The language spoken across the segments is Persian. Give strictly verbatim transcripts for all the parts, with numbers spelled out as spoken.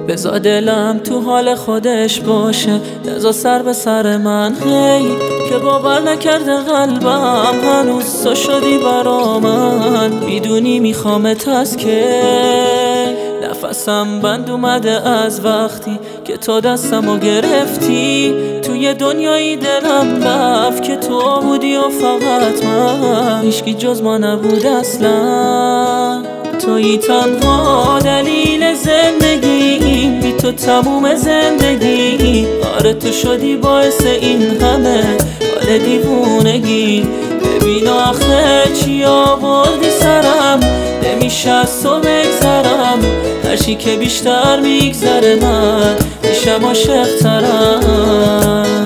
بذار دلم تو حال خودش باشه، نذار سر به سر من هی که باور نکرده قلبم هنوز تو شدی برا من. میدونی میخوامت از که نفسم بند اومده از وقتی که تو دستمو گرفتی. توی دنیای دلم رفت که تو بودی و فقط من، هیچکی جز ما نبود اصلا. تویی تنها دلیل زندگی، بی تو تموم زندگی. آره تو شدی باعث این همه حال دیوونگی. ببین آخه چی آوردی سرم، نمیشه از تو بگذرم. هرچی که بیشتر میگذره من میشم عاشق‌ترم.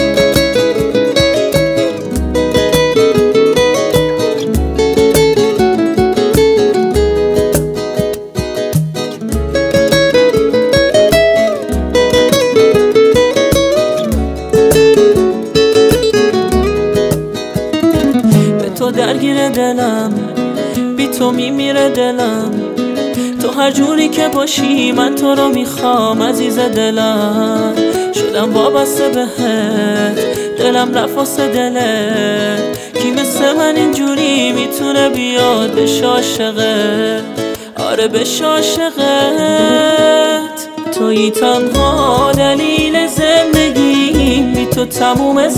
تو درگیر دلم، بی تو میمیره دلم. تو هر جوری که باشی من تو رو میخوام عزیز دلم. شدم وابسته بهت، دلم رفت واسه دلت. کی مثل من اینجوری میتونه بیاد بشه عاشقت؟ آره بشه عاشقت. تویی تنها دلیل زندگی، بی تو تموم